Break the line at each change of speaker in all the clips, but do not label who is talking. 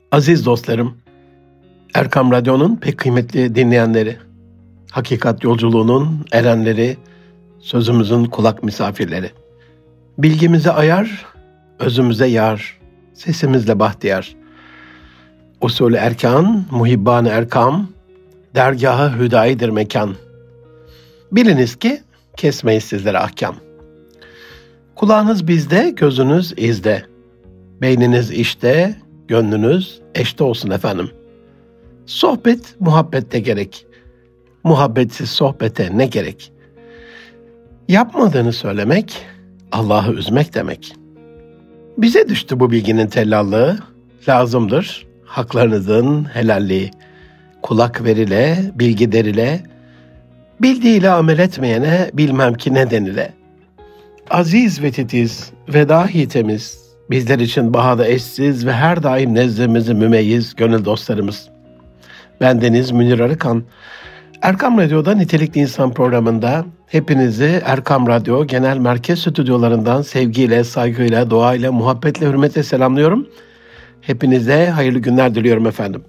Aziz dostlarım, Erkam Radyo'nun pek kıymetli dinleyenleri, hakikat yolculuğunun erenleri, sözümüzün kulak misafirleri. Bilgimize ayar, özümüze yar, sesimizle bahtiyar. Usulü erkan, muhibban erkam, dergahı hüdayidir mekan. Biliniz ki kesmeyiz sizlere ahkam. Kulağınız bizde, gözünüz izde. Beyniniz işte, gönlünüz eşte olsun efendim. Sohbet muhabbette gerek. Muhabbetsiz sohbete ne gerek? Yapmadığını söylemek, Allah'ı üzmek demek. Bize düştü bu bilginin tellallığı, lazımdır haklarınızın helalliği. Kulak verile, bilgi derile, bildiğiyle amel etmeyene bilmem ki ne denile. Aziz ve titiz ve dahi temiz, bizler için bahada eşsiz ve her daim nezdimizi mümeyyiz gönül dostlarımız. Bendeniz Münir Arıkan. Erkam Radyo'da Nitelikli İnsan programında hepinizi Erkam Radyo Genel Merkez Stüdyolarından sevgiyle, saygıyla, duayla, muhabbetle, hürmetle selamlıyorum. Hepinize hayırlı günler diliyorum efendim.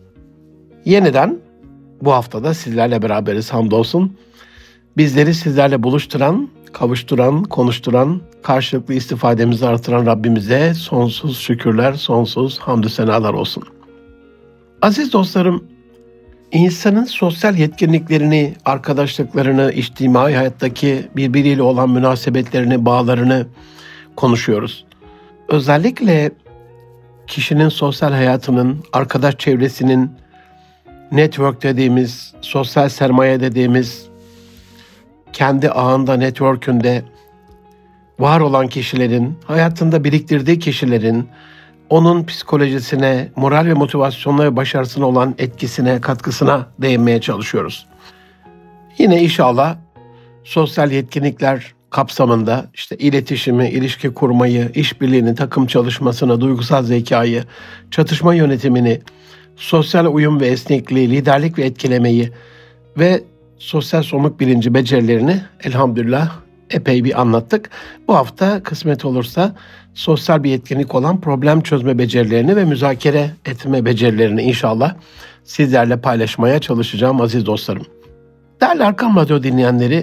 Yeniden bu haftada sizlerle beraberiz hamdolsun. Bizleri sizlerle buluşturan, kavuşturan, konuşturan, karşılıklı istifademizi artıran Rabbimize sonsuz şükürler, sonsuz hamdü senalar olsun. Aziz dostlarım, İnsanın sosyal yetkinliklerini, arkadaşlıklarını, içtimai hayattaki birbiriyle olan münasebetlerini, bağlarını konuşuyoruz. Özellikle kişinin sosyal hayatının, arkadaş çevresinin, network dediğimiz, sosyal sermaye dediğimiz, kendi ağında, network'ünde var olan kişilerin, hayatında biriktirdiği kişilerin, onun psikolojisine, moral ve motivasyonuna ve başarısına olan etkisine, katkısına değinmeye çalışıyoruz. Yine inşallah sosyal yetkinlikler kapsamında iletişimi, ilişki kurmayı, işbirliğini, takım çalışmasını, duygusal zekayı, çatışma yönetimini, sosyal uyum ve esnekliği, liderlik ve etkilemeyi ve sosyal sorumluluk bilinci becerilerini elhamdülillah epey bir anlattık. Bu hafta kısmet olursa sosyal bir yetkinlik olan problem çözme becerilerini ve müzakere etme becerilerini inşallah sizlerle paylaşmaya çalışacağım aziz dostlarım. Değerli Erkam Radyo dinleyenleri,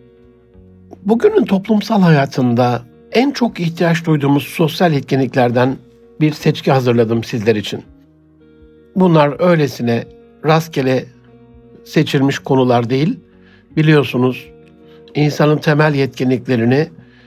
bugünün toplumsal hayatında en çok ihtiyaç duyduğumuz sosyal yetkinliklerden bir seçki hazırladım sizler için. Bunlar öylesine rastgele seçilmiş konular değil. Biliyorsunuz insanın temel yetkinliklerini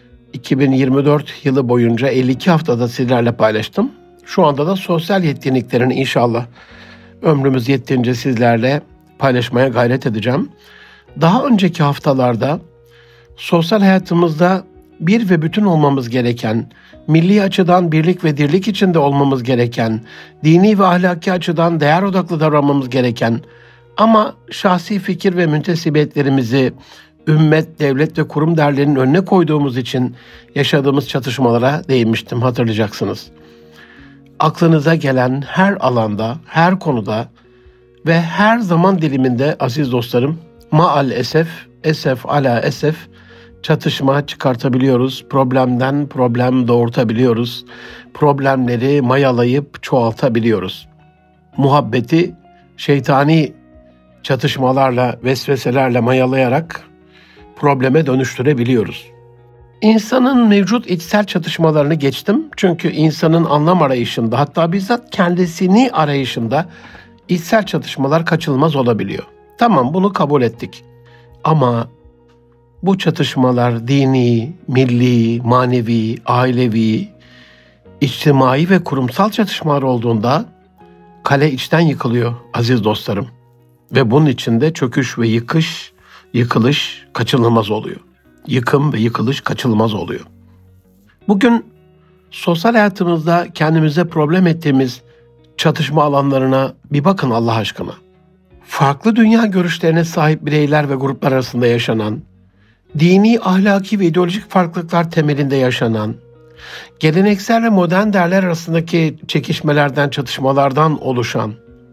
2024 yılı boyunca 52 haftada sizlerle paylaştım. Şu anda da sosyal yetkinliklerini inşallah ömrümüz yettiğince sizlerle paylaşmaya gayret edeceğim. Daha önceki haftalarda sosyal hayatımızda bir ve bütün olmamız gereken, milli açıdan birlik ve dirlik içinde olmamız gereken, dini ve ahlaki açıdan değer odaklı davranmamız gereken ama şahsi fikir ve müntesibiyetlerimizi ümmet, devlet ve kurum değerlerinin önüne koyduğumuz için yaşadığımız çatışmalara değinmiştim, hatırlayacaksınız. Aklınıza gelen her alanda, her konuda ve her zaman diliminde aziz dostlarım, maal esef, esef ala esef, çatışma çıkartabiliyoruz, problemden problem doğurtabiliyoruz, problemleri mayalayıp çoğaltabiliyoruz. Muhabbeti şeytani çatışmalarla, vesveselerle mayalayarak probleme dönüştürebiliyoruz. İnsanın mevcut içsel çatışmalarını geçtim. Çünkü insanın anlam arayışında, hatta bizzat kendisini arayışında içsel çatışmalar kaçınılmaz olabiliyor. Tamam, bunu kabul ettik. Ama bu çatışmalar dini, milli, manevi, ailevi, içtimai ve kurumsal çatışmalar olduğunda kale içten yıkılıyor aziz dostlarım. Ve bunun içinde çöküş ve yıkılış kaçınılmaz oluyor. Yıkım ve yıkılış kaçınılmaz oluyor. Bugün sosyal hayatımızda kendimize problem ettiğimiz çatışma alanlarına bir bakın Allah aşkına. Farklı dünya görüşlerine sahip bireyler ve gruplar arasında yaşanan, dini, ahlaki ve ideolojik farklılıklar temelinde yaşanan, geleneksel ve modern değerler arasındaki çekişmelerden, çatışmalardan oluşan,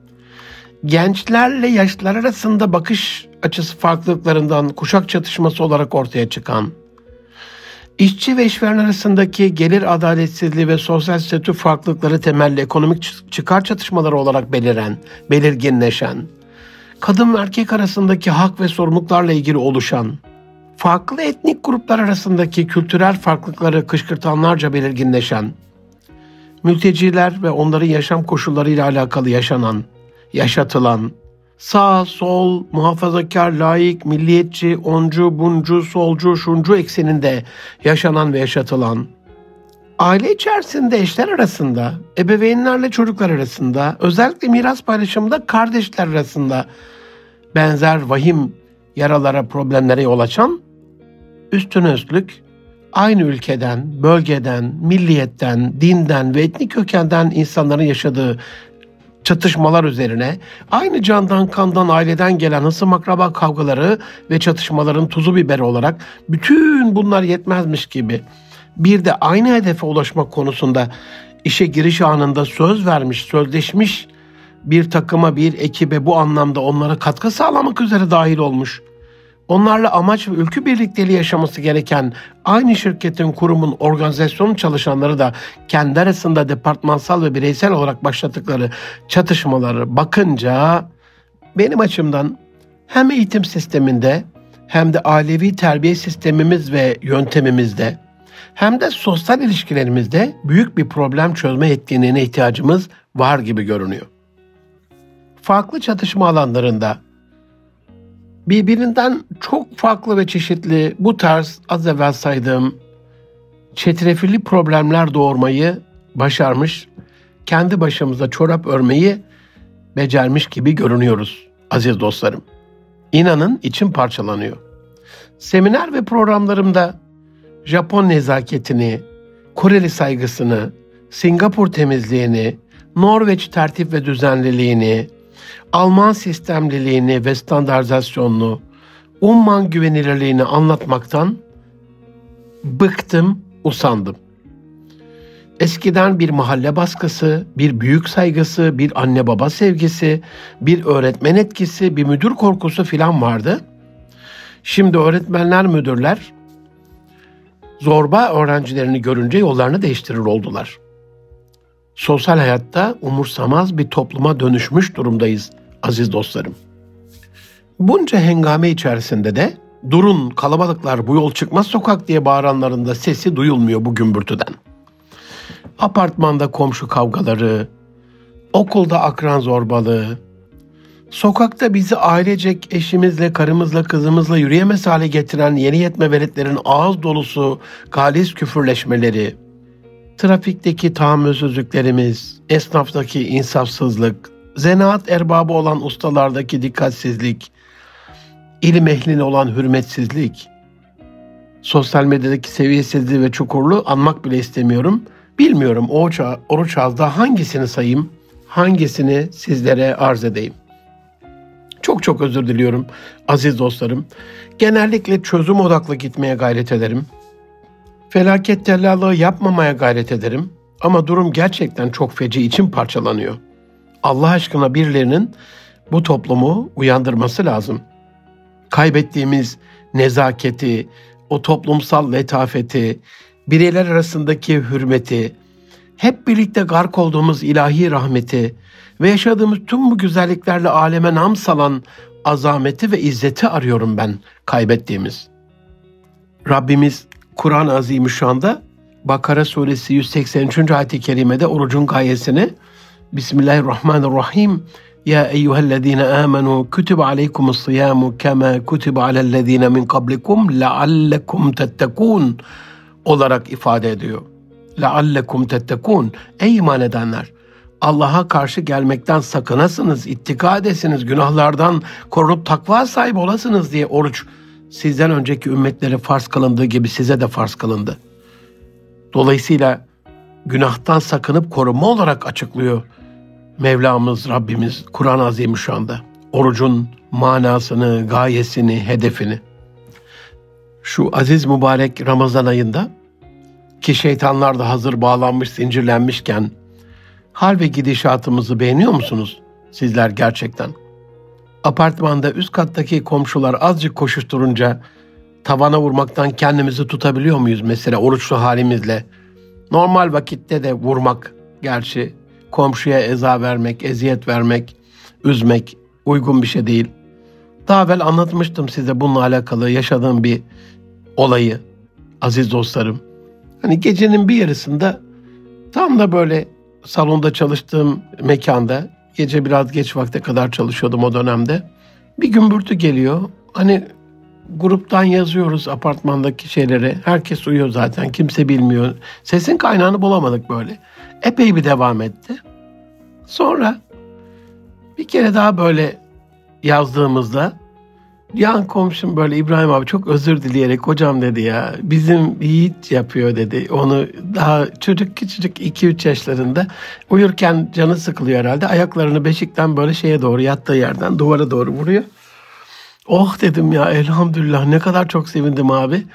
gençlerle yaşlılar arasında bakış açısı farklılıklarından kuşak çatışması olarak ortaya çıkan, İşçi ve işveren arasındaki gelir adaletsizliği ve sosyal statü farklılıkları temelli ekonomik çıkar çatışmaları olarak belirginleşen, kadın ve erkek arasındaki hak ve sorumluluklarla ilgili oluşan, farklı etnik gruplar arasındaki kültürel farklılıkları kışkırtanlarca belirginleşen, mülteciler ve onların yaşam koşullarıyla alakalı yaşatılan, sağ, sol, muhafazakar, laik, milliyetçi, oncu, buncu, solcu, şuncu ekseninde yaşanan ve yaşatılan, aile içerisinde eşler arasında, ebeveynlerle çocuklar arasında, özellikle miras paylaşımında kardeşler arasında benzer vahim yaralara, problemlere yol açan, üstüne üstlük aynı ülkeden, bölgeden, milliyetten, dinden ve etnik kökenden insanların yaşadığı çatışmalar üzerine aynı candan, kandan, aileden gelen hısım akraba kavgaları ve çatışmaların tuzu biberi olarak bütün bunlar yetmezmiş gibi bir de aynı hedefe ulaşmak konusunda işe giriş anında söz vermiş, sözleşmiş bir takıma, bir ekibe bu anlamda onlara katkı sağlamak üzere dahil olmuş, onlarla amaç ve ülkü birlikteliği yaşaması gereken aynı şirketin, kurumun, organizasyonun çalışanları da kendi arasında departmansal ve bireysel olarak başlattıkları çatışmaları bakınca benim açımdan hem eğitim sisteminde hem de ailevi terbiye sistemimiz ve yöntemimizde hem de sosyal ilişkilerimizde büyük bir problem çözme yetkinliğine ihtiyacımız var gibi görünüyor. Farklı çatışma alanlarında birbirinden çok farklı ve çeşitli bu tarz az evvel saydığım çetrefilli problemler doğurmayı başarmış, kendi başımıza çorap örmeyi becermiş gibi görünüyoruz aziz dostlarım. İnanın içim parçalanıyor. Seminer ve programlarımda Japon nezaketini, Koreli saygısını, Singapur temizliğini, Norveç tertip ve düzenliliğini, Alman sistemliliğini ve standartizasyonunu, umman güvenilirliğini anlatmaktan bıktım, usandım. Eskiden bir mahalle baskısı, bir büyük saygısı, bir anne baba sevgisi, bir öğretmen etkisi, bir müdür korkusu filan vardı. Şimdi öğretmenler, müdürler zorba öğrencilerini görünce yollarını değiştirir oldular. Sosyal hayatta umursamaz bir topluma dönüşmüş durumdayız aziz dostlarım. Bunca hengame içerisinde de durun kalabalıklar bu yol çıkmaz sokak diye bağıranların da sesi duyulmuyor bu gümbürtüden. Apartmanda komşu kavgaları, okulda akran zorbalığı, sokakta bizi ailecek eşimizle, karımızla, kızımızla yürüyemez hale getiren yeni yetme veletlerin ağız dolusu galis küfürleşmeleri, trafikteki tahammülsüzlüklerimiz, esnaftaki insafsızlık, zanaat erbabı olan ustalardaki dikkatsizlik, ilim ehline olan hürmetsizlik, sosyal medyadaki seviyesizliği ve çukurluğu anmak bile istemiyorum. Bilmiyorum oruç ağızda hangisini sayayım, hangisini sizlere arz edeyim. Çok çok özür diliyorum aziz dostlarım. Genellikle çözüm odaklı gitmeye gayret ederim. Felaket tellallığı yapmamaya gayret ederim. Ama durum gerçekten çok feci, içim parçalanıyor. Allah aşkına birilerinin bu toplumu uyandırması lazım. Kaybettiğimiz nezaketi, o toplumsal letafeti, bireyler arasındaki hürmeti, hep birlikte gark olduğumuz ilahi rahmeti ve yaşadığımız tüm bu güzelliklerle aleme nam salan azameti ve izzeti arıyorum ben kaybettiğimiz. Rabbimiz Kur'an-ı Azimüşşan'da Bakara suresi 183. ayet-i kerimede orucun gayesini Bismillahirrahmanirrahim. Ya eyyühellezine amenu kutibe aleykumus-siyamu kema kutibe alellezine min kablikum leallekum tettekûn olarak ifade ediyor. Leallekum tettekûn. Ey iman edenler! Allah'a karşı gelmekten sakınasınız, ittika edesiniz, günahlardan korunup takva sahibi olasınız diye oruç sizden önceki ümmetlere farz kılındığı gibi size de farz kılındı. Dolayısıyla günahtan sakınıp korunma olarak açıklıyor Mevlamız, Rabbimiz Kur'an-ı Azimüşşan'da orucun manasını, gayesini, hedefini. Şu aziz mübarek Ramazan ayında ki şeytanlar da hazır bağlanmış, zincirlenmişken hal ve gidişatımızı beğeniyor musunuz sizler gerçekten? Apartmanda üst kattaki komşular azıcık koşuşturunca tavana vurmaktan kendimizi tutabiliyor muyuz mesela oruçlu halimizle? Normal vakitte de vurmak, gerçi komşuya eza vermek, eziyet vermek, üzmek uygun bir şey değil. Daha evvel anlatmıştım size bununla alakalı yaşadığım bir olayı aziz dostlarım. Hani gecenin bir yarısında tam da böyle salonda çalıştığım mekanda, gece biraz geç vakte kadar çalışıyordum o dönemde. Bir gümbürtü geliyor. Hani gruptan yazıyoruz apartmandaki şeyleri. Herkes uyuyor zaten. Kimse bilmiyor. Sesin kaynağını bulamadık böyle. Epey bir devam etti. Sonra bir kere daha böyle yazdığımızda yan komşum böyle İbrahim abi çok özür dileyerek hocam dedi ya bizim Yiğit yapıyor dedi. Onu daha küçücük 2-3 yaşlarında uyurken canı sıkılıyor herhalde. Ayaklarını beşikten böyle şeye doğru yattığı yerden duvara doğru vuruyor. Oh dedim ya elhamdülillah ne kadar çok sevindim abi.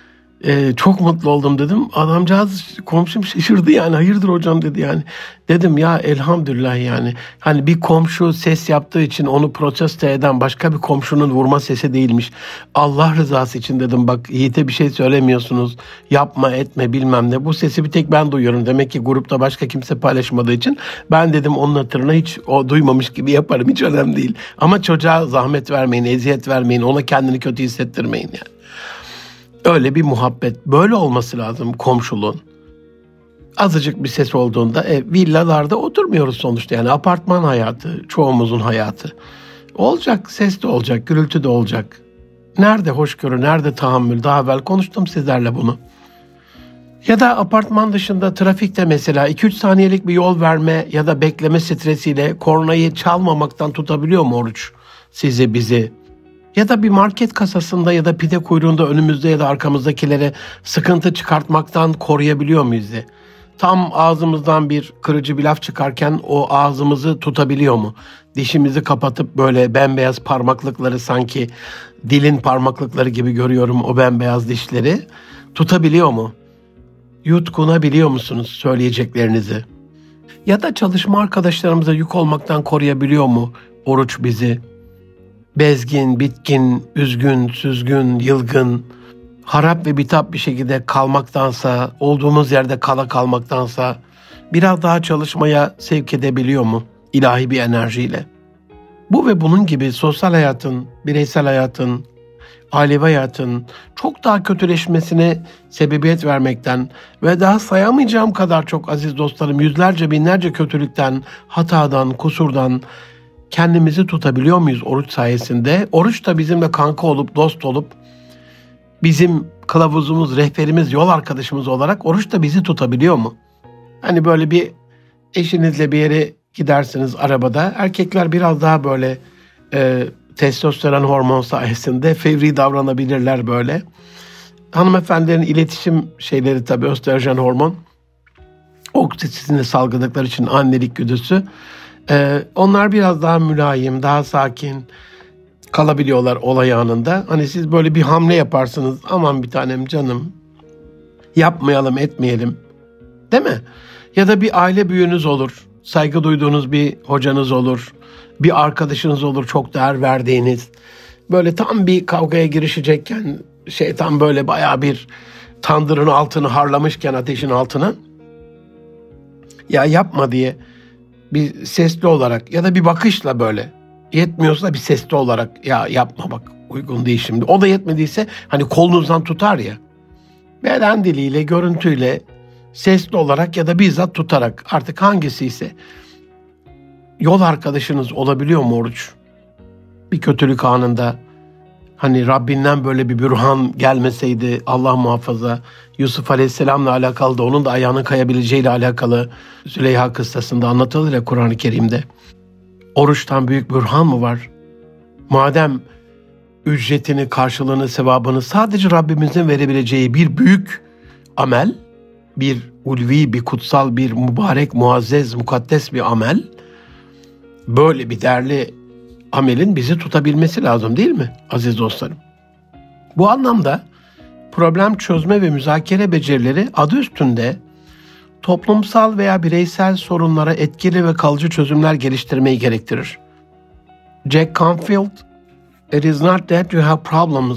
Çok mutlu oldum dedim. Adamcağız komşum şaşırdı yani hayırdır hocam dedi yani. Dedim ya elhamdülillah yani. Hani bir komşu ses yaptığı için onu protesto eden başka bir komşunun vurma sesi değilmiş. Allah rızası için dedim bak Yiğit'e bir şey söylemiyorsunuz. Yapma etme bilmem ne. Bu sesi bir tek ben duyuyorum. Demek ki grupta başka kimse paylaşmadığı için ben dedim onun hatırına hiç o duymamış gibi yaparım. Hiç önemli değil. Ama çocuğa zahmet vermeyin, eziyet vermeyin. Ona kendini kötü hissettirmeyin yani. Öyle bir muhabbet. Böyle olması lazım komşuluğun. Azıcık bir ses olduğunda villalarda oturmuyoruz sonuçta. Yani apartman hayatı, çoğumuzun hayatı. Olacak, ses de olacak, gürültü de olacak. Nerede hoşgörü, nerede tahammül? Daha evvel konuştum sizlerle bunu. Ya da apartman dışında trafikte mesela 2-3 saniyelik bir yol verme ya da bekleme stresiyle kornayı çalmamaktan tutabiliyor mu oruç sizi, bizi? Ya da bir market kasasında ya da pide kuyruğunda önümüzde ya da arkamızdakilere sıkıntı çıkartmaktan koruyabiliyor muyuz? Tam ağzımızdan bir kırıcı bir laf çıkarken o ağzımızı tutabiliyor mu? Dişimizi kapatıp böyle bembeyaz parmaklıkları sanki dilin parmaklıkları gibi görüyorum o bembeyaz dişleri. Tutabiliyor mu? Yutkunabiliyor musunuz söyleyeceklerinizi? Ya da çalışma arkadaşlarımıza yük olmaktan koruyabiliyor mu oruç bizi? Bezgin, bitkin, üzgün, süzgün, yılgın, harap ve bitap bir şekilde kalmaktansa, olduğumuz yerde kalmaktansa biraz daha çalışmaya sevk edebiliyor mu ilahi bir enerjiyle? Bu ve bunun gibi sosyal hayatın, bireysel hayatın, ailevi hayatın çok daha kötüleşmesine sebebiyet vermekten ve daha sayamayacağım kadar çok aziz dostlarım yüzlerce binlerce kötülükten, hatadan, kusurdan kendimizi tutabiliyor muyuz oruç sayesinde? Oruç da bizimle kanka olup, dost olup, bizim kılavuzumuz, rehberimiz, yol arkadaşımız olarak oruç da bizi tutabiliyor mu? Hani böyle bir eşinizle bir yere gidersiniz arabada, erkekler biraz daha böyle testosteron hormon sayesinde fevri davranabilirler böyle. Hanımefendilerin iletişim şeyleri tabii östrojen hormon, oksitosini salgıladıkları için annelik güdüsü. Onlar biraz daha mülayim, daha sakin kalabiliyorlar olay anında. Hani siz böyle bir hamle yaparsınız. Aman bir tanem canım. Yapmayalım, etmeyelim. Değil mi? Ya da bir aile büyüğünüz olur. Saygı duyduğunuz bir hocanız olur. Bir arkadaşınız olur çok değer verdiğiniz. Böyle tam bir kavgaya girişecekken şeytan böyle bayağı bir tandırın altını harlamışken ateşin altına ya yapma diye bir sesli olarak ya da bir bakışla böyle yetmiyorsa bir sesli olarak ya yapma bak uygun değil şimdi. O da yetmediyse hani kolunuzdan tutar ya beden diliyle, görüntüyle, sesli olarak ya da bizzat tutarak artık hangisi ise yol arkadaşınız olabiliyor mu oruç? Bir kötülük anında hani Rabbinden böyle bir bürhan gelmeseydi Allah muhafaza Yusuf Aleyhisselam'la alakalı da onun da ayağının kayabileceğiyle alakalı Züleyha kıssasında anlatılır ya Kur'an-ı Kerim'de. Oruçtan büyük bürhan mı var? Madem ücretini, karşılığını, sevabını sadece Rabbimizin verebileceği bir büyük amel, bir ulvi, bir kutsal, bir mübarek, muazzez, mukaddes bir amel, böyle bir değerli amelin bizi tutabilmesi lazım değil mi aziz dostlarım? Bu anlamda problem çözme ve müzakere becerileri adı üstünde toplumsal veya bireysel sorunlara etkili ve kalıcı çözümler geliştirmeyi gerektirir. Jack Canfield, "It is not that you have problems,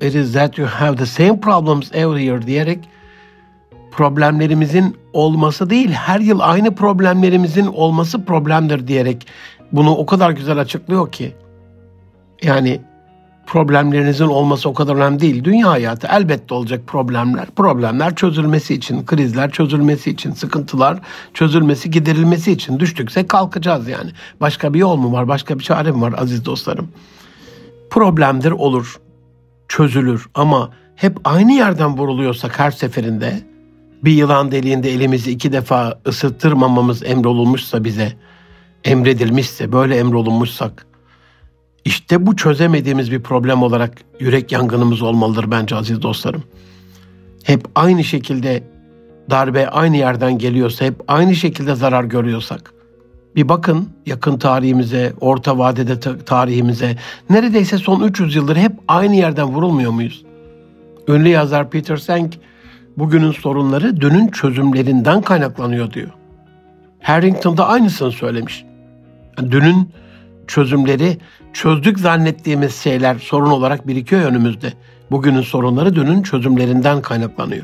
it is that you have the same problems every year diyerek problemlerimizin olması değil, her yıl aynı problemlerimizin olması problemdir diyerek bunu o kadar güzel açıklıyor ki. Yani problemlerinizin olması o kadar önemli değil. Dünya hayatı elbette olacak problemler. Problemler çözülmesi için, krizler çözülmesi için, sıkıntılar çözülmesi, giderilmesi için düştükse kalkacağız yani. Başka bir yol mu var, başka bir çare mi var aziz dostlarım? Problemdir olur, çözülür ama hep aynı yerden vuruluyorsak her seferinde, bir yılan deliğinde elimizi 2 defa ısıttırmamamız emrolunmuşsa bize, emredilmişse, böyle emrolunmuşsak, İşte bu çözemediğimiz bir problem olarak yürek yangınımız olmalıdır bence aziz dostlarım. Hep aynı şekilde darbe aynı yerden geliyorsa, hep aynı şekilde zarar görüyorsak, bir bakın yakın tarihimize, orta vadede tarihimize, neredeyse son 300 yıldır hep aynı yerden vurulmuyor muyuz? Ünlü yazar Peter Senge, bugünün sorunları dünün çözümlerinden kaynaklanıyor diyor. Harrington'da aynısını söylemiş. Dünün çözümleri, çözdük zannettiğimiz şeyler sorun olarak birikiyor önümüzde. Bugünün sorunları dünün çözümlerinden kaynaklanıyor.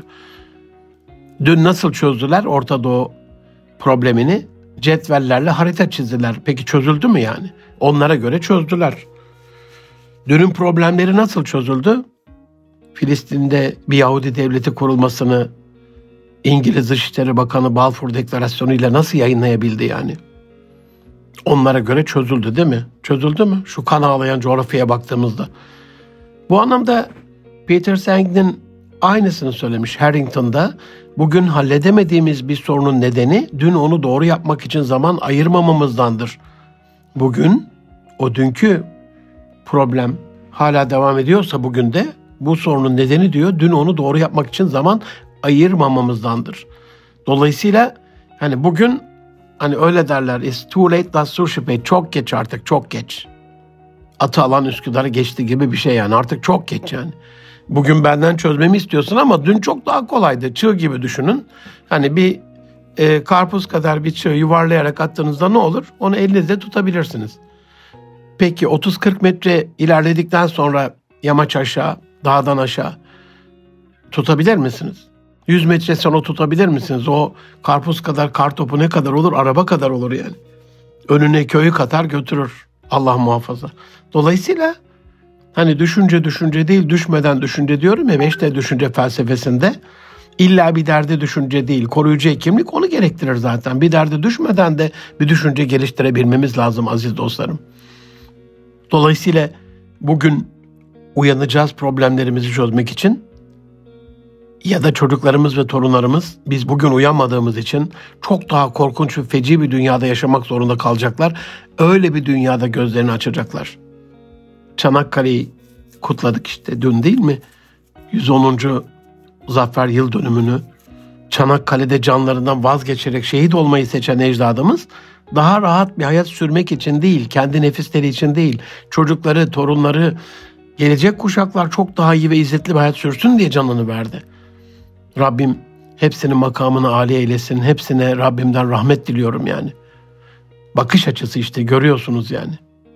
Dün nasıl çözdüler Orta Doğu problemini? Cetvellerle harita çizdiler. Peki çözüldü mü yani? Onlara göre çözdüler. Dünün problemleri nasıl çözüldü? Filistin'de bir Yahudi devleti kurulmasını İngiliz Dışişleri Bakanı Balfour Deklarasyonu ile nasıl yayınlayabildi yani? Onlara göre çözüldü değil mi? Çözüldü mü? Şu kan ağlayan coğrafyaya baktığımızda. Bu anlamda Peter Senge'nin aynısını söylemiş Harrington'da. Bugün halledemediğimiz bir sorunun nedeni dün onu doğru yapmak için zaman ayırmamamızdandır. Bugün o dünkü problem hala devam ediyorsa bugün de bu sorunun nedeni diyor dün onu doğru yapmak için zaman ayırmamamızdandır. Dolayısıyla hani bugün hani öyle derler, it's too late, that's sushi pay. Çok geç artık, çok geç. Atı alan Üsküdar'ı geçti gibi bir şey yani. Artık çok geç yani. Bugün benden çözmemi istiyorsun ama dün çok daha kolaydı. Çığ gibi düşünün. Hani bir karpuz kadar bir çığ yuvarlayarak attığınızda ne olur? Onu elinizde tutabilirsiniz. Peki 30-40 metre ilerledikten sonra yamaç aşağı, dağdan aşağı tutabilir misiniz? 100 metre sonra tutabilir misiniz? O karpuz kadar kartopu ne kadar olur? Araba kadar olur yani. Önüne köyü katar götürür. Allah muhafaza. Dolayısıyla hani düşünce değil, düşmeden düşünce diyorum ya 5D düşünce felsefesinde. İlla bir derde düşünce değil, koruyucu hekimlik onu gerektirir zaten. Bir derde düşmeden de bir düşünce geliştirebilmemiz lazım aziz dostlarım. Dolayısıyla bugün uyanacağız problemlerimizi çözmek için. Ya da çocuklarımız ve torunlarımız biz bugün uyanmadığımız için çok daha korkunç ve feci bir dünyada yaşamak zorunda kalacaklar. Öyle bir dünyada gözlerini açacaklar. Çanakkale'yi kutladık işte dün değil mi? 110. Zafer Yıl Dönümünü Çanakkale'de canlarından vazgeçerek şehit olmayı seçen ecdadımız daha rahat bir hayat sürmek için değil, kendi nefisleri için değil, çocukları, torunları, gelecek kuşaklar çok daha iyi ve izzetli bir hayat sürsün diye canını verdi. Rabbim hepsinin makamını âli eylesin. Hepsine Rabbimden rahmet diliyorum yani. Bakış açısı işte görüyorsunuz yani.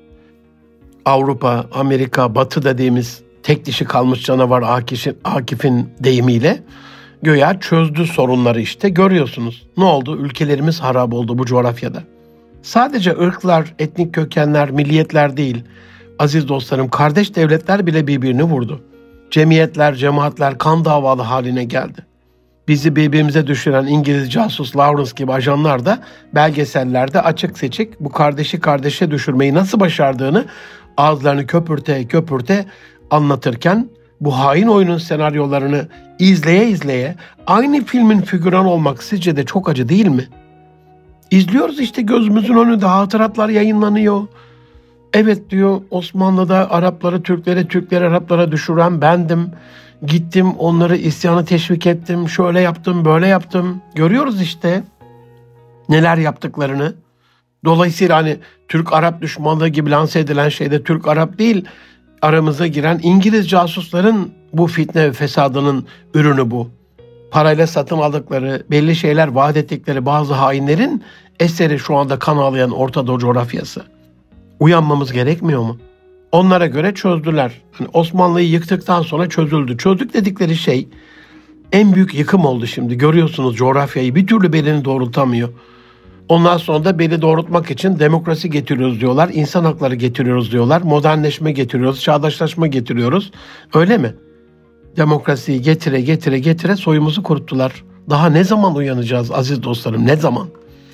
Avrupa, Amerika, Batı dediğimiz tek dişi kalmış canavar Akif'in deyimiyle göya çözdü sorunları işte görüyorsunuz. Ne oldu? Ülkelerimiz harap oldu bu coğrafyada. Sadece ırklar, etnik kökenler, milliyetler değil. Aziz dostlarım, kardeş devletler bile birbirini vurdu. Cemiyetler, cemaatler kan davalı haline geldi. Bizi birbirimize düşüren İngiliz casus Lawrence gibi ajanlar da belgesellerde açık seçik bu kardeşi kardeşe düşürmeyi nasıl başardığını ağızlarını köpürte anlatırken bu hain oyunun senaryolarını izleye aynı filmin figüran olmak sizce de çok acı değil mi? İzliyoruz işte gözümüzün önünde hatıratlar yayınlanıyor. Evet diyor Osmanlı'da Arapları Türklere, Türkleri Araplara düşüren bendim. Gittim onları isyanı teşvik ettim. Şöyle yaptım, böyle yaptım. Görüyoruz işte neler yaptıklarını. Dolayısıyla hani Türk-Arap düşmanlığı gibi lanse edilen şey de Türk-Arap değil. Aramıza giren İngiliz casusların bu fitne ve fesadının ürünü bu. Parayla satın aldıkları, belli şeyler vaat ettikleri bazı hainlerin eseri şu anda kan ağlayan Orta Doğu coğrafyası. Uyanmamız gerekmiyor mu? Onlara göre çözdüler. Hani Osmanlı'yı yıktıktan sonra çözüldü. Çözdük dedikleri şey en büyük yıkım oldu şimdi. Görüyorsunuz coğrafyayı bir türlü belini doğrultamıyor. Ondan sonra da beli doğrultmak için demokrasi getiriyoruz diyorlar. İnsan hakları getiriyoruz diyorlar. Modernleşme getiriyoruz, çağdaşlaşma getiriyoruz. Öyle mi? Demokrasiyi getire soyumuzu kuruttular. Daha ne zaman uyanacağız aziz dostlarım, ne zaman?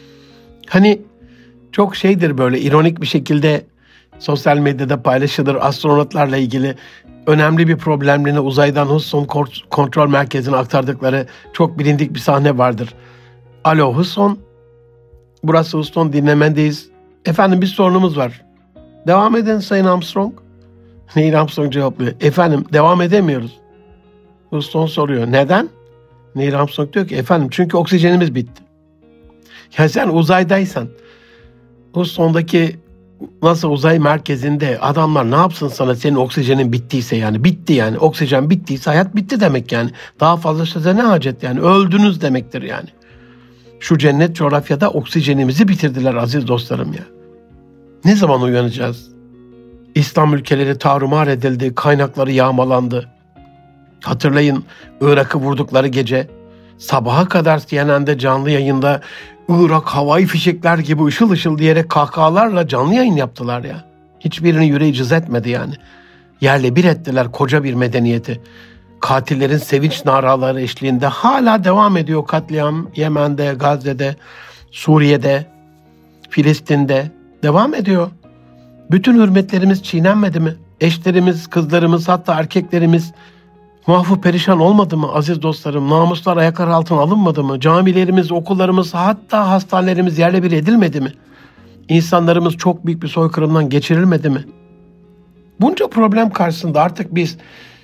Hani çok şeydir böyle ironik bir şekilde sosyal medyada paylaşılır astronotlarla ilgili önemli bir problemlerini uzaydan Hudson kontrol merkezine aktardıkları çok bilindik bir sahne vardır. Alo Hudson, burası Hudson, dinlemendeyiz. Efendim bir sorunumuz var. Devam edin Sayın Armstrong. Neil Armstrong cevaplıyor. Efendim devam edemiyoruz. Hudson soruyor. Neden? Neil Armstrong diyor ki efendim çünkü oksijenimiz bitti. Ya sen uzaydaysan Houston'daki nasıl uzay merkezinde adamlar ne yapsın sana senin oksijenin bittiyse yani bitti yani oksijen bittiyse hayat bitti demek yani. Daha fazla size ne hacet yani öldünüz demektir yani. Şu cennet coğrafyada oksijenimizi bitirdiler aziz dostlarım ya. Ne zaman uyanacağız? İslam ülkeleri tarumar edildi, kaynakları yağmalandı. Hatırlayın Irak'ı vurdukları gece sabaha kadar CNN'de canlı yayında Irak havai fişekler gibi ışıl ışıl diyerek kahkahalarla canlı yayın yaptılar ya. Hiçbirinin yüreği cız etmedi yani. Yerle bir ettiler koca bir medeniyeti. Katillerin sevinç naraları eşliğinde hala devam ediyor katliam. Yemen'de, Gazze'de, Suriye'de, Filistin'de devam ediyor. Bütün hürmetlerimiz çiğnenmedi mi? Eşlerimiz, kızlarımız hatta erkeklerimiz mahvu perişan olmadı mı aziz dostlarım? Namuslar ayaklar altına alınmadı mı? Camilerimiz, okullarımız hatta hastanelerimiz yerle bir edilmedi mi? İnsanlarımız çok büyük bir soykırımdan geçirilmedi mi? Bunca problem karşısında artık biz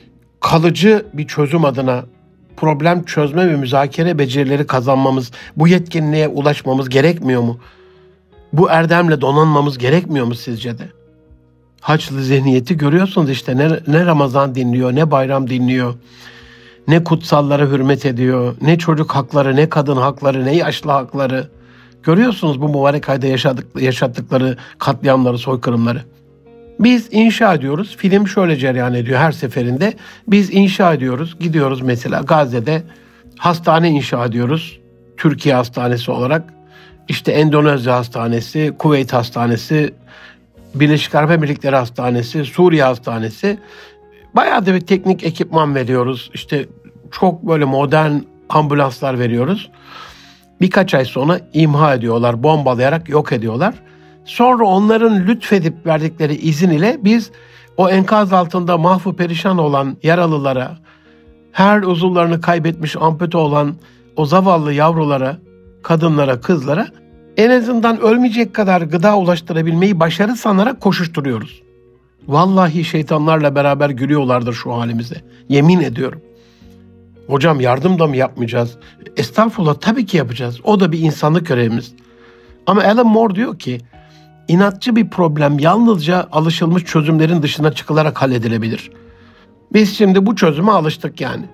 kalıcı bir çözüm adına problem çözme ve müzakere becerileri kazanmamız, bu yetkinliğe ulaşmamız gerekmiyor mu? Bu erdemle donanmamız gerekmiyor mu sizce de? Haçlı zihniyeti görüyorsunuz işte ne Ramazan dinliyor, ne bayram dinliyor, ne kutsallara hürmet ediyor, ne çocuk hakları, ne kadın hakları, ne yaşlı hakları. Görüyorsunuz bu mübarek ayda yaşattıkları katliamları, soykırımları. Biz inşa ediyoruz, film şöyle cereyan ediyor her seferinde. Biz inşa ediyoruz, gidiyoruz mesela Gazze'de hastane inşa ediyoruz, Türkiye hastanesi olarak. İşte Endonezya hastanesi, Kuveyt hastanesi, Birleşik Arap Emirlikleri Hastanesi, Suriye Hastanesi. Bayağı da bir teknik ekipman veriyoruz. İşte çok böyle modern ambulanslar veriyoruz. Birkaç ay sonra imha ediyorlar, bombalayarak yok ediyorlar. Sonra onların lütfedip verdikleri izin ile biz o enkaz altında mahvu perişan olan yaralılara, her uzuvlarını kaybetmiş ampute olan o zavallı yavrulara, kadınlara, kızlara en azından ölmeyecek kadar gıda ulaştırabilmeyi başarı sanarak koşuşturuyoruz. Vallahi şeytanlarla beraber gülüyorlardır şu halimize. Yemin ediyorum. Hocam yardım da mı yapmayacağız? Estağfurullah tabii ki yapacağız. O da bir insanlık görevimiz. Ama Alan Moore diyor ki inatçı bir problem yalnızca alışılmış çözümlerin dışına çıkılarak halledilebilir. Biz şimdi bu çözüme alıştık yani.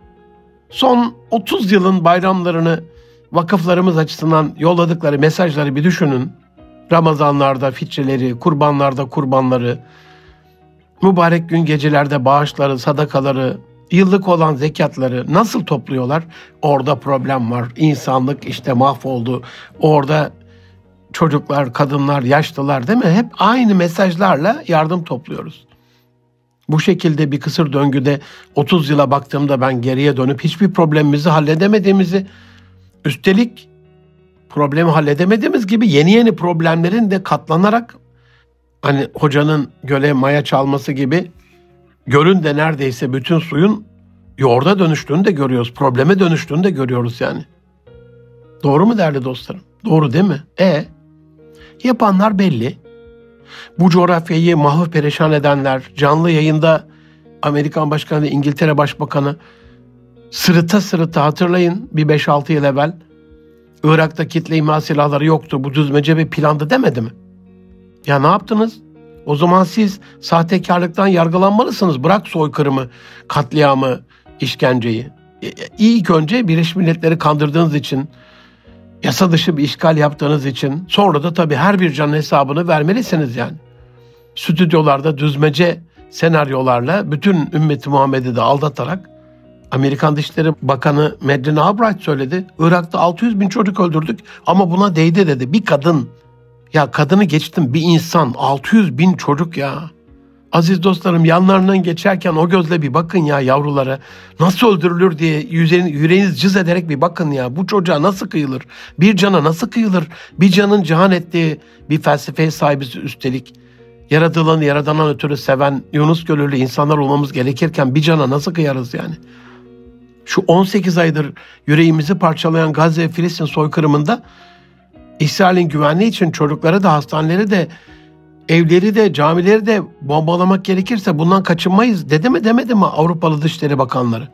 Son 30 yılın bayramlarını vakıflarımız açısından yolladıkları mesajları bir düşünün. Ramazanlarda fitreleri, kurbanlarda kurbanları, mübarek gün gecelerde bağışları, sadakaları, yıllık olan zekatları nasıl topluyorlar? Orada problem var. İnsanlık işte mahvoldu. Orada çocuklar, kadınlar, yaşlılar değil mi? Hep aynı mesajlarla yardım topluyoruz. Bu şekilde bir kısır döngüde 30 yıla baktığımda ben geriye dönüp hiçbir problemimizi halledemediğimizi, üstelik problemi halledemediğimiz gibi yeni problemlerin de katlanarak hani hocanın göle maya çalması gibi gölün de neredeyse bütün suyun yoğurda dönüştüğünü de görüyoruz. Probleme dönüştüğünü de görüyoruz yani. Doğru mu değerli dostlarım? Doğru değil mi? Yapanlar belli. Bu coğrafyayı mahvur perişan edenler, canlı yayında Amerikan Başkanı, İngiltere Başbakanı sırıta hatırlayın bir 5-6 yıl evvel Irak'ta kitle imha silahları yoktu. Bu düzmece bir plandı demedi mi? Ya ne yaptınız? O zaman siz sahtekarlıktan yargılanmalısınız. Bırak soykırımı, katliamı, işkenceyi. İlk önce Birleşmiş Milletleri kandırdığınız için, yasa dışı bir işgal yaptığınız için, sonra da tabii her bir canın hesabını vermelisiniz yani. stüdyolarda düzmece senaryolarla bütün ümmeti Muhammed'i de aldatarak Amerikan Dışişleri Bakanı Madeleine Albright söyledi. Irak'ta 600 bin çocuk öldürdük ama buna değdi dedi. Bir kadın, ya kadını geçtim, bir insan, 600 bin çocuk ya. Aziz dostlarım, yanlarından geçerken o gözle bir bakın ya yavrulara. Nasıl öldürülür diye yüreğiniz cız ederek bir bakın ya. Bu çocuğa nasıl kıyılır? Bir cana nasıl kıyılır? Bir canın cihan ettiği bir felsefeye sahibiz üstelik. Yaratılanı yaradandan ötürü seven Yunus gönüllü insanlar olmamız gerekirken bir cana nasıl kıyarız yani? Şu 18 aydır yüreğimizi parçalayan Gazze ve Filistin soykırımında İsrail'in güvenliği için çocukları da, hastaneleri de, evleri de, camileri de bombalamak gerekirse bundan kaçınmayız dedi mi demedi mi Avrupalı Dışişleri Bakanları?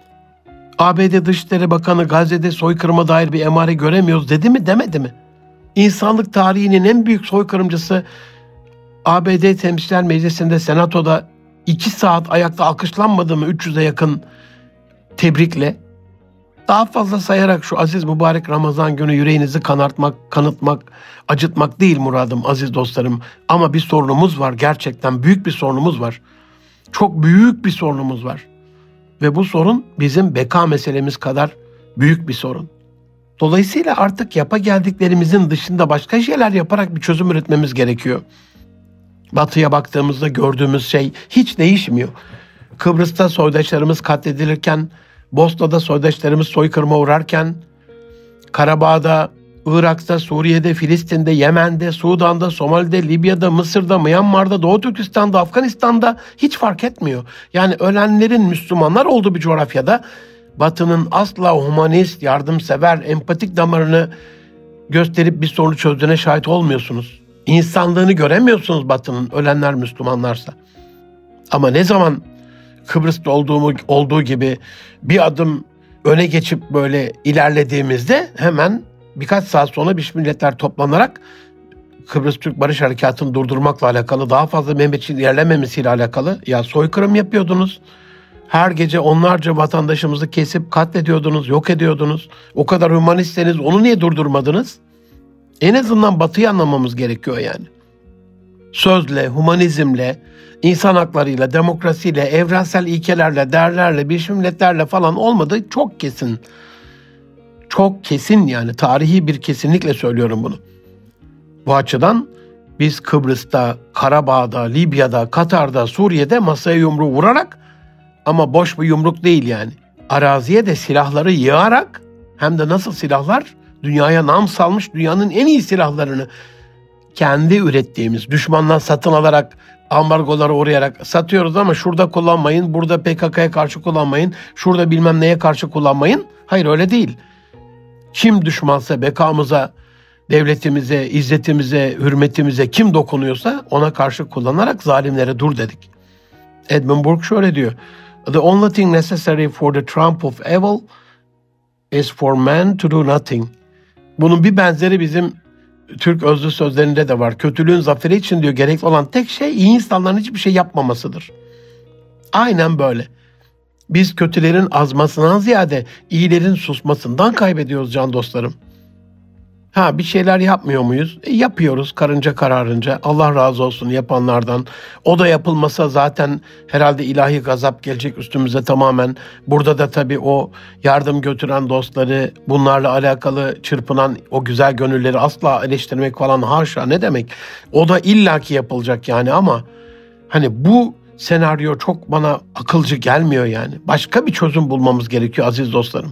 ABD Dışişleri Bakanı Gazze'de soykırıma dair bir emare göremiyoruz dedi mi demedi mi? İnsanlık tarihinin en büyük soykırımcısı ABD Temsilciler Meclisi'nde, Senato'da 2 saat ayakta alkışlanmadı mı 300'e yakın tebrikle? Daha fazla sayarak şu aziz mübarek Ramazan günü yüreğinizi kanıtmak, acıtmak değil muradım aziz dostlarım. Ama bir sorunumuz var, gerçekten büyük bir sorunumuz var. Çok büyük bir sorunumuz var. Ve bu sorun bizim beka meselemiz kadar büyük bir sorun. Dolayısıyla artık yapa geldiklerimizin dışında başka şeyler yaparak bir çözüm üretmemiz gerekiyor. Batı'ya baktığımızda gördüğümüz şey hiç değişmiyor. Kıbrıs'ta soydaşlarımız katledilirken, Bosna'da soydaşlarımız soykırıma uğrarken, Karabağ'da, Irak'ta, Suriye'de, Filistin'de, Yemen'de, Sudan'da, Somali'de, Libya'da, Mısır'da, Myanmar'da, Doğu Türkistan'da, Afganistan'da hiç fark etmiyor. Yani ölenlerin Müslümanlar olduğu bir coğrafyada Batı'nın asla humanist, yardımsever, empatik damarını gösterip bir sorunu çözdüğüne şahit olmuyorsunuz. İnsanlığını göremiyorsunuz Batı'nın, ölenler Müslümanlarsa. Ama ne zaman Kıbrıs'ta olduğu gibi bir adım öne geçip böyle ilerlediğimizde hemen birkaç saat sonra Birleşmiş Milletler toplanarak Kıbrıs Türk Barış Harekatı'nı durdurmakla alakalı, daha fazla Mehmetçiğin ilerlememesiyle alakalı, ya soykırım yapıyordunuz. Her gece onlarca vatandaşımızı kesip katlediyordunuz, yok ediyordunuz. O kadar humanistseniz onu niye durdurmadınız? En azından Batı'yı anlamamız gerekiyor yani. Sözle, humanizmle, insan haklarıyla, demokrasiyle, evrensel ilkelerle, değerlerle, Birleşmiş Milletler'le falan olmadığı çok kesin. Çok kesin yani, tarihi bir kesinlikle söylüyorum bunu. Bu açıdan biz Kıbrıs'ta, Karabağ'da, Libya'da, Katar'da, Suriye'de masaya yumruğu vurarak, ama boş bir yumruk değil yani, araziye de silahları yığarak, hem de nasıl silahlar? Dünyaya nam salmış, dünyanın en iyi silahlarını kendi ürettiğimiz, düşmandan satın alarak, ambargolara uğrayarak satıyoruz ama şurada kullanmayın, burada PKK'ya karşı kullanmayın, şurada bilmem neye karşı kullanmayın. Hayır, öyle değil. Kim düşmansa bekamıza, devletimize, izzetimize, hürmetimize kim dokunuyorsa ona karşı kullanarak zalimlere dur dedik. Edmund Burke şöyle diyor: "The only thing necessary for the triumph of evil is for man to do nothing." Bunun bir benzeri bizim Türk özlü sözlerinde de var. Kötülüğün zaferi için diyor, gerekli olan tek şey iyi insanların hiçbir şey yapmamasıdır. Aynen böyle. Biz kötülerin azmasından ziyade iyilerin susmasından kaybediyoruz can dostlarım. Bir şeyler yapmıyor muyuz? Yapıyoruz karınca kararınca. Allah razı olsun yapanlardan. O da yapılmasa zaten herhalde ilahi gazap gelecek üstümüze tamamen. Burada da tabii o yardım götüren dostları, bunlarla alakalı çırpınan o güzel gönülleri asla eleştirmek falan haşa, ne demek? O da illaki yapılacak yani, ama hani bu senaryo çok bana akılcı gelmiyor yani. Başka bir çözüm bulmamız gerekiyor aziz dostlarım.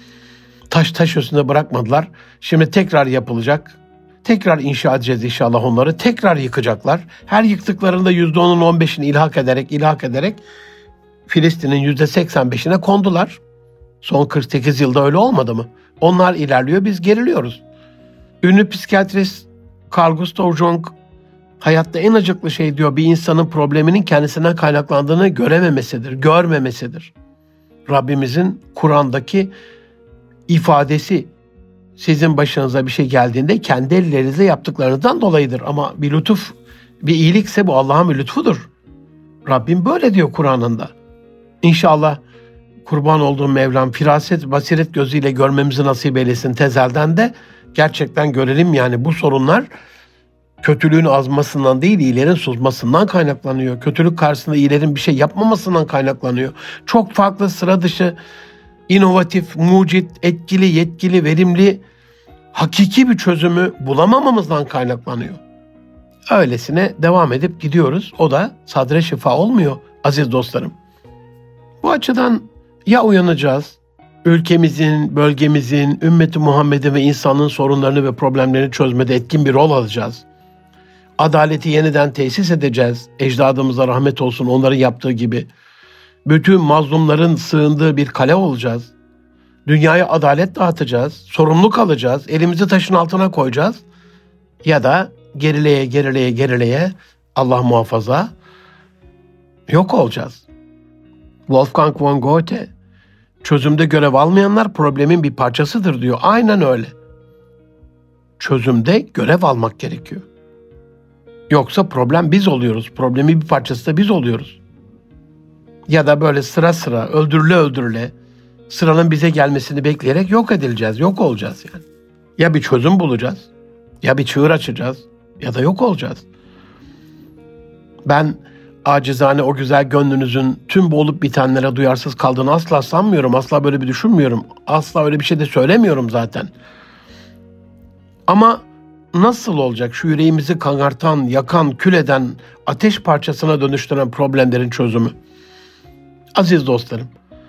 Taş üstünde bırakmadılar. Şimdi tekrar yapılacak. Tekrar inşa edeceğiz inşallah onları. Tekrar yıkacaklar. Her yıktıklarında %10'un 15'ini ilhak ederek Filistin'in %85'ine kondular. Son 48 yılda öyle olmadı mı? Onlar ilerliyor, biz geriliyoruz. Ünlü psikiyatrist Carl Gustav Jung hayatta en acıklı şey diyor, bir insanın probleminin kendisinden kaynaklandığını görmemesidir. Rabbimizin Kur'an'daki ifadesi, sizin başınıza bir şey geldiğinde kendi ellerinizle yaptıklarınızdan dolayıdır. Ama bir lütuf, bir iyilikse bu Allah'ın bir lütfudur. Rabbim böyle diyor Kur'an'ında. İnşallah kurban olduğum Mevlam firaset, basiret gözüyle görmemizi nasip eylesin tezelden de. Gerçekten görelim yani bu sorunlar Kötülüğün azmasından değil, iyilerin susmasından kaynaklanıyor. Kötülük karşısında iyilerin bir şey yapmamasından kaynaklanıyor. Çok farklı, sıra dışı, inovatif, mucit, etkili, yetkili, verimli, hakiki bir çözümü bulamamamızdan kaynaklanıyor. Öylesine devam edip gidiyoruz. O da sadre şifa olmuyor aziz dostlarım. Bu açıdan ya uyanacağız, ülkemizin, bölgemizin, ümmeti Muhammed'in ve insanlığın sorunlarını ve problemlerini çözmede etkin bir rol alacağız. Adaleti yeniden tesis edeceğiz. Ecdadımıza rahmet olsun, onların yaptığı gibi. Bütün mazlumların sığındığı bir kale olacağız. Dünyaya adalet dağıtacağız. Sorumluluk alacağız. Elimizi taşın altına koyacağız. Ya da gerileye Allah muhafaza yok olacağız. Wolfgang von Goethe, çözümde görev almayanlar problemin bir parçasıdır diyor. Aynen öyle. Çözümde görev almak gerekiyor. Yoksa problem biz oluyoruz. Problemin bir parçası da biz oluyoruz. Ya da böyle sıra sıra öldürüle sıranın bize gelmesini bekleyerek yok edileceğiz. Yok olacağız yani. Ya bir çözüm bulacağız, ya bir çığır açacağız ya da yok olacağız. Ben acizane o güzel gönlünüzün tüm bu olup bitenlere duyarsız kaldığını asla sanmıyorum. Asla böyle bir düşünmüyorum. Asla öyle bir şey de söylemiyorum zaten. Ama nasıl olacak şu yüreğimizi kanartan, yakan, kül eden, ateş parçasına dönüştüren problemlerin çözümü? Aziz dostlarım,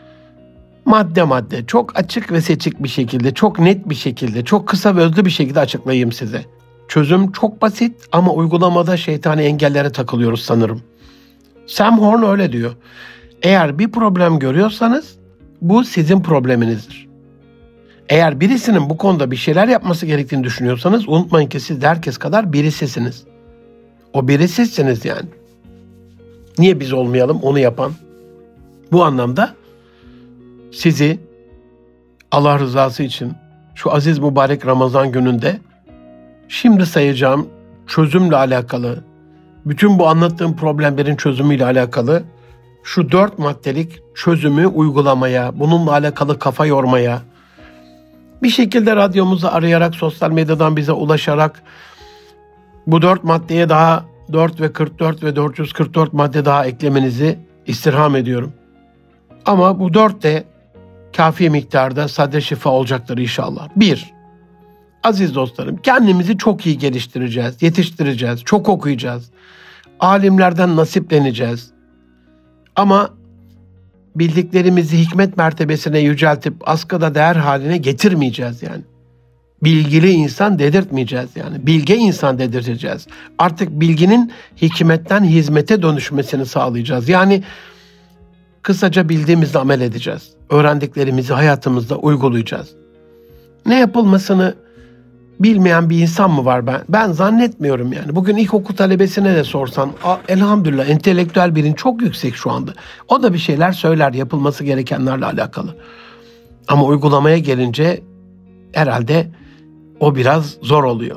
madde çok açık ve seçik bir şekilde, çok net bir şekilde, çok kısa ve özlü bir şekilde açıklayayım size. Çözüm çok basit ama uygulamada şeytani engellere takılıyoruz sanırım. Sam Horn öyle diyor. Eğer bir problem görüyorsanız bu sizin probleminizdir. Eğer birisinin bu konuda bir şeyler yapması gerektiğini düşünüyorsanız unutmayın ki siz de herkes kadar birisisiniz. O birisizsiniz yani. Niye biz olmayalım onu yapan? Bu anlamda sizi Allah rızası için şu aziz mübarek Ramazan gününde şimdi sayacağım çözümle alakalı, bütün bu anlattığım problemlerin çözümüyle alakalı şu 4 maddelik çözümü uygulamaya, bununla alakalı kafa yormaya, bir şekilde radyomuzu arayarak, sosyal medyadan bize ulaşarak bu 4 maddeye daha 4 ve 44 ve 444 madde daha eklemenizi istirham ediyorum. Ama bu 4 de kafi miktarda sadre şifa olacaktır inşallah. 1. Aziz dostlarım, kendimizi çok iyi geliştireceğiz, yetiştireceğiz, çok okuyacağız. Alimlerden nasipleneceğiz. Ama bildiklerimizi hikmet mertebesine yüceltip askıda değer haline getirmeyeceğiz yani. Bilgili insan dedirtmeyeceğiz yani. Bilge insan dedirteceğiz. Artık bilginin hikmetten hizmete dönüşmesini sağlayacağız. Yani kısaca bildiğimizle amel edeceğiz. Öğrendiklerimizi hayatımızda uygulayacağız. Ne yapılmasını bilmeyen bir insan mı var ben? Ben zannetmiyorum yani. Bugün ilkokul talebesine de sorsan, elhamdülillah entelektüel bilinç çok yüksek şu anda. O da bir şeyler söyler yapılması gerekenlerle alakalı. Ama uygulamaya gelince herhalde o biraz zor oluyor.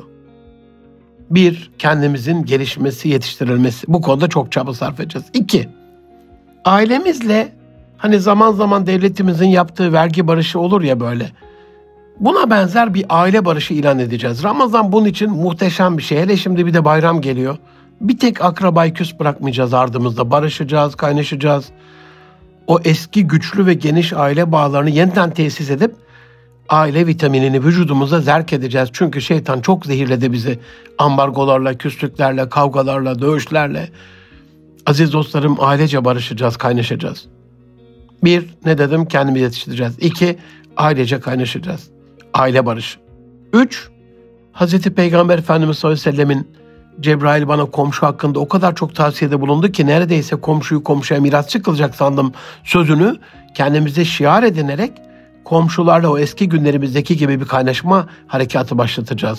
1. Kendimizin gelişmesi, yetiştirilmesi. Bu konuda çok çaba sarf edeceğiz. 2. Ailemizle hani zaman zaman devletimizin yaptığı vergi barışı olur ya böyle. Buna benzer bir aile barışı ilan edeceğiz. Ramazan bunun için muhteşem bir şey. Hele şimdi bir de bayram geliyor. Bir tek akrabayı küs bırakmayacağız ardımızda. Barışacağız, kaynaşacağız. O eski güçlü ve geniş aile bağlarını yeniden tesis edip aile vitaminini vücudumuza zerk edeceğiz. Çünkü şeytan çok zehirledi bizi. Ambargolarla, küslüklerle, kavgalarla, dövüşlerle. Aziz dostlarım, ailece barışacağız, kaynaşacağız. 1. Ne dedim? Kendimizi yetiştireceğiz. 2. Ailece kaynaşacağız. Aile barışı. 3. Hazreti Peygamber Efendimiz sallallahu aleyhi ve sellemin Cebrail bana komşu hakkında o kadar çok tavsiyede bulundu ki neredeyse komşuyu komşuya mirasçı kılacak sandım sözünü kendimize şiar edinerek komşularla o eski günlerimizdeki gibi bir kaynaşma harekatı başlatacağız.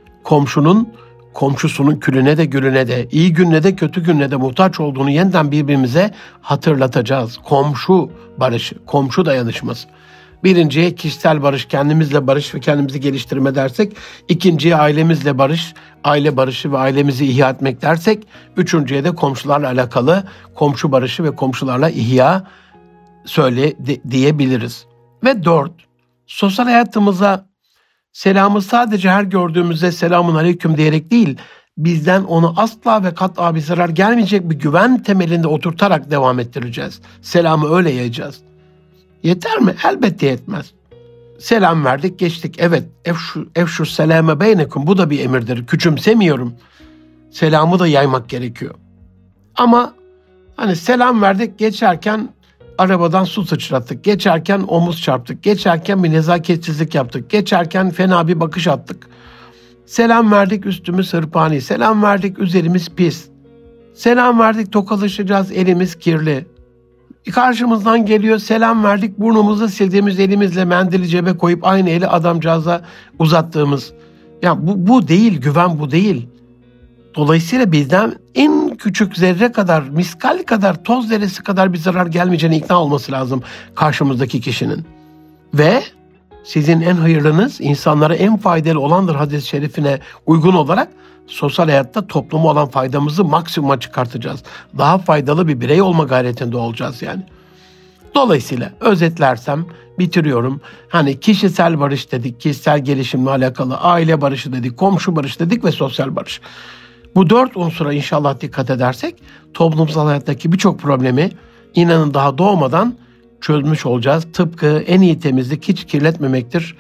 Komşusunun külüne de gülüne de, iyi gününe de kötü gününe de muhtaç olduğunu yeniden birbirimize hatırlatacağız. Komşu barışı, komşu dayanışması. 1. kişisel barış, kendimizle barış ve kendimizi geliştirme dersek. 2. ailemizle barış, aile barışı ve ailemizi ihya etmek dersek. 3. de komşularla alakalı komşu barışı ve komşularla ihya diyebiliriz. Ve 4. sosyal hayatımıza selamı sadece her gördüğümüzde selamun aleyküm diyerek değil, bizden onu asla ve kat'a bir zarar gelmeyecek bir güven temelinde oturtarak devam ettireceğiz. Selamı öyle yayacağız. Yeter mi? Elbette yetmez. Selam verdik, geçtik. Evet, efşu selame beynekum, bu da bir emirdir. Küçümsemiyorum. Selamı da yaymak gerekiyor. Ama hani selam verdik, geçerken arabadan su sıçrattık, geçerken omuz çarptık, geçerken bir nezaketsizlik yaptık, geçerken fena bir bakış attık. Selam verdik, üstümüz hırpani, selam verdik, üzerimiz pis. Selam verdik, tokalaşacağız, elimiz kirli. Karşımızdan geliyor, selam verdik, burnumuzu sildiğimiz elimizle mendili cebe koyup aynı eli adamcağıza uzattığımız. Ya bu değil, güven bu değil. Dolayısıyla bizden en küçük zerre kadar, miskal kadar, toz zerresi kadar bir zarar gelmeyeceğine ikna olması lazım karşımızdaki kişinin. Ve sizin en hayırlınız insanlara en faydalı olandır hadis-i şerifine uygun olarak sosyal hayatta topluma olan faydamızı maksimuma çıkartacağız. Daha faydalı bir birey olma gayretinde olacağız yani. Dolayısıyla özetlersem bitiriyorum. Hani kişisel barış dedik, kişisel gelişimle alakalı, aile barışı dedik, komşu barışı dedik ve sosyal barış. Bu 4 unsura inşallah dikkat edersek toplumsal hayattaki birçok problemi inanın daha doğmadan çözmüş olacağız. Tıpkı en iyi temizlik hiç kirletmemektir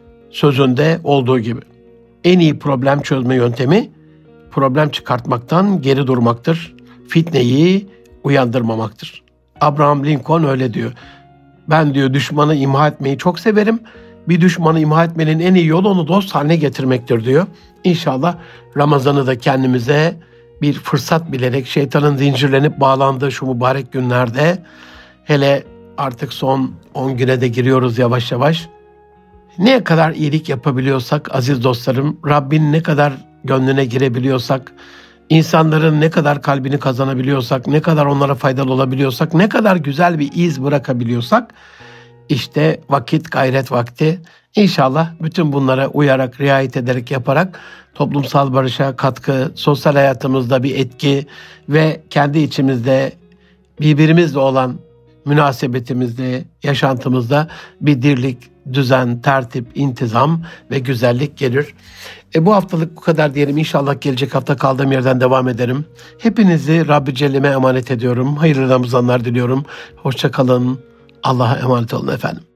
sözünde olduğu gibi. En iyi problem çözme yöntemi problem çıkartmaktan geri durmaktır. Fitneyi uyandırmamaktır. Abraham Lincoln öyle diyor. Ben diyor düşmanı imha etmeyi çok severim. Bir düşmanı imha etmenin en iyi yolu onu dost haline getirmektir diyor. İnşallah Ramazan'ı da kendimize bir fırsat bilerek şeytanın zincirlenip bağlandığı şu mübarek günlerde, hele artık son 10 güne de giriyoruz yavaş yavaş. Ne kadar iyilik yapabiliyorsak aziz dostlarım, Rabbin ne kadar gönlüne girebiliyorsak, insanların ne kadar kalbini kazanabiliyorsak, ne kadar onlara faydalı olabiliyorsak, ne kadar güzel bir iz bırakabiliyorsak, işte vakit gayret vakti. İnşallah bütün bunlara uyarak, riayet ederek, yaparak toplumsal barışa katkı, sosyal hayatımızda bir etki ve kendi içimizde birbirimizle olan münasebetimizde, yaşantımızda bir dirlik, düzen, tertip, intizam ve güzellik gelir. Bu haftalık bu kadar diyelim. İnşallah gelecek hafta kaldığım yerden devam ederim. Hepinizi Rabbi Celle'me emanet ediyorum. Hayırlı Ramazanlar diliyorum. Hoşça kalın. Allah'a emanet olun efendim.